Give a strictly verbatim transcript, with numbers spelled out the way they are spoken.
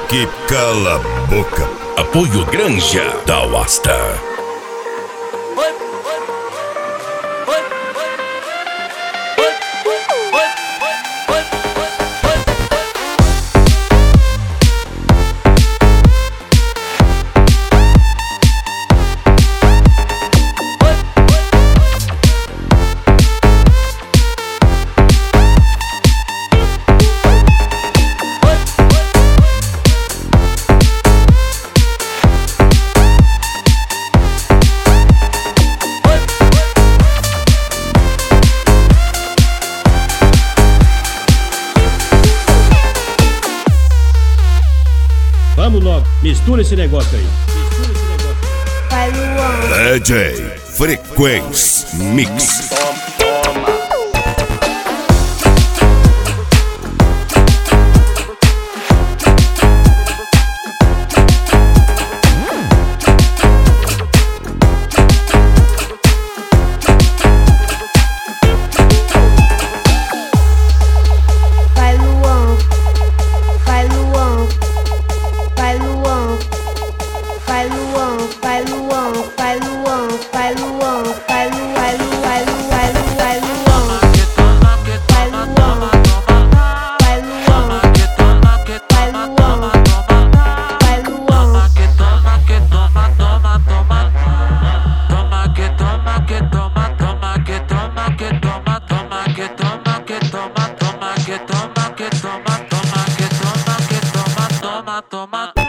que cala a boca. Apoio Granja da Wasta. Vamos logo, mistura esse negócio aí. Mistura esse negócio aí. Vai, Luan. D J Frequência Mix. Vai, Luan. Vai, Luan. Vai, Luan. Vai, Luan. Vai, Luan. Vai, Luan. Vai, Luan. Vai, Lu, vai, Lu, vai, Lu, vai, Lu, vai, Luan. Vai, Luan. Vai, Luan. Vai, Luan. Vai, Luan. Toma,